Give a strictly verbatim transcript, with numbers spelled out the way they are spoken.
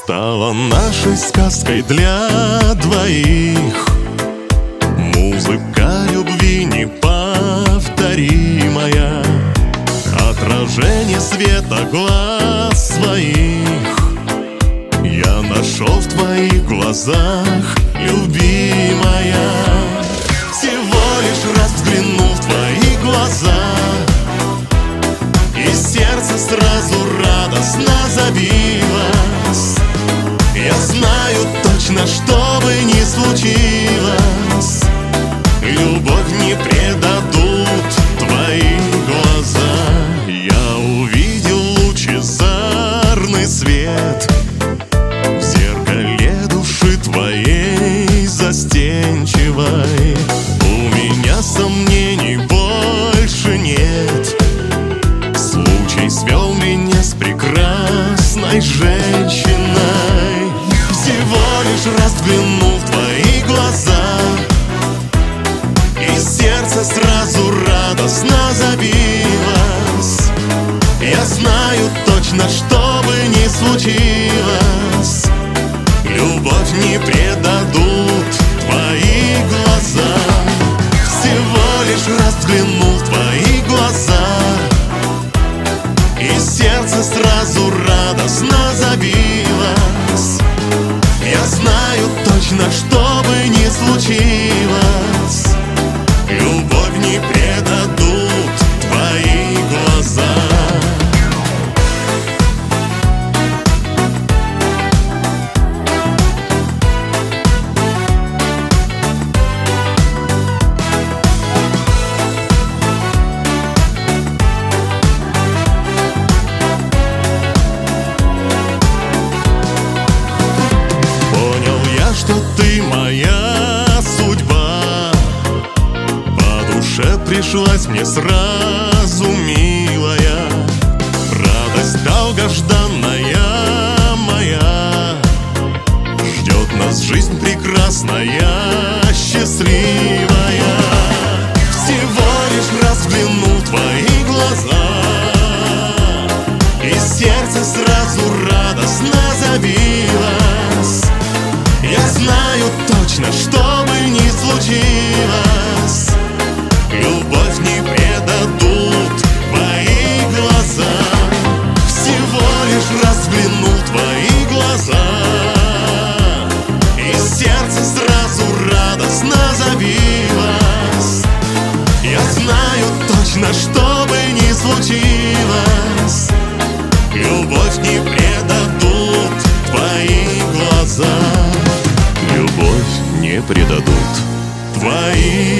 стала нашей сказкой для двоих. Музыка любви неповторимая, отражение света глаз своих я нашел в твоих глазах, любимая. Всего лишь раз взглянув в твои глаза, и сердце сразу радостно забилось. Я знаю точно, что бы ни случилось, любовь не предадут твои глаза. Я увидел лучезарный свет в зеркале души твоей застенчивой. У меня сомнений больше нет, случай свел меня с прекрасной женщиной. Всего лишь раз взглянул в твои глаза, и сердце сразу радостно забилось. Я знаю точно, что бы ни случилось, любовь не предадут твои глаза. Всего лишь раз взглянул в твои глаза, и сердце сразу радостно забилось. Я знаю точно, что бы ни случилось, любовь не предадут твои глаза. Что ты моя судьба, по душе пришлась мне сразу, милая. Радость долгожданная моя, ждет нас жизнь прекрасная, счастливая. Всего лишь раз взглянул в твои глаза, и сердце сразу радостно забилось. Я знаю точно, что бы ни случилось, любовь не предадут твои глаза. Всего лишь раз взглянул в твои глаза, и сердце сразу радостно забилось. Я знаю точно, что бы ни случилось, любовь не предадут твои глаза. Любовь не предадут твои